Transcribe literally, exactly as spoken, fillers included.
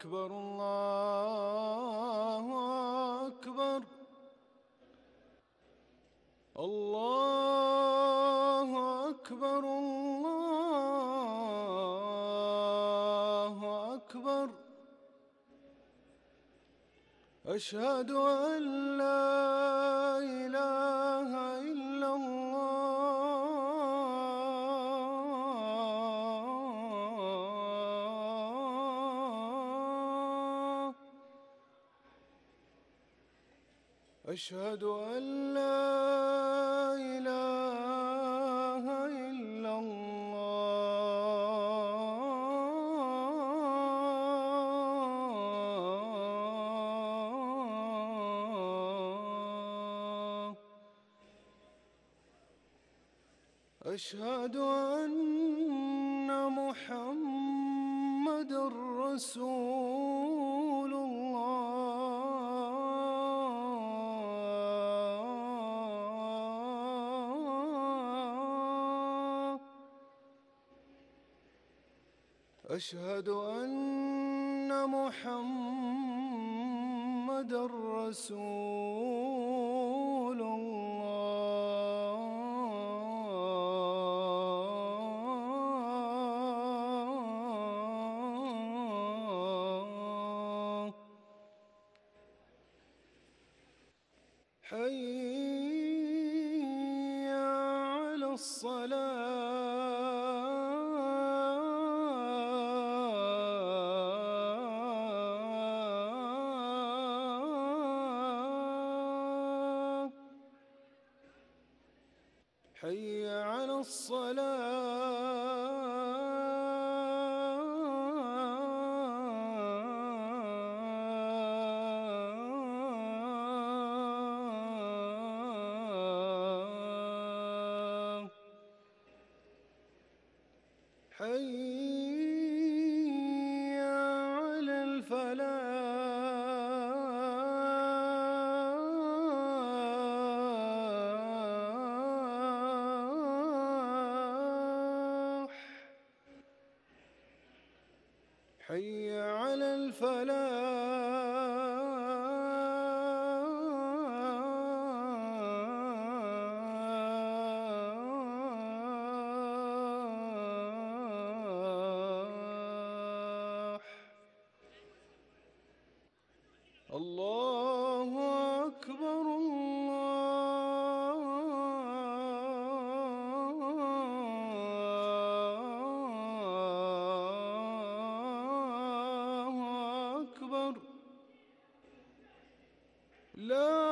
أكبر الله أكبر الله أكبر الله أكبر أشهد أن لا إله إلا الله أشهد أن لا إله إلا الله أشهد أن محمد رسول الله أشهد أن محمد رسول الله حي على الصلاة حي على الصلاة حي على الفلاح حي على الفلاح الله أكبر الله أكبر لا